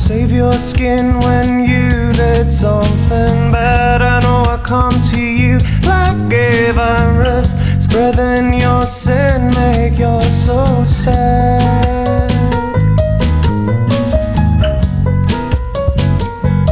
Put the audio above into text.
Save your skin when you did something bad. I know I come to you like a virus, spreading your sin, make your soul sad.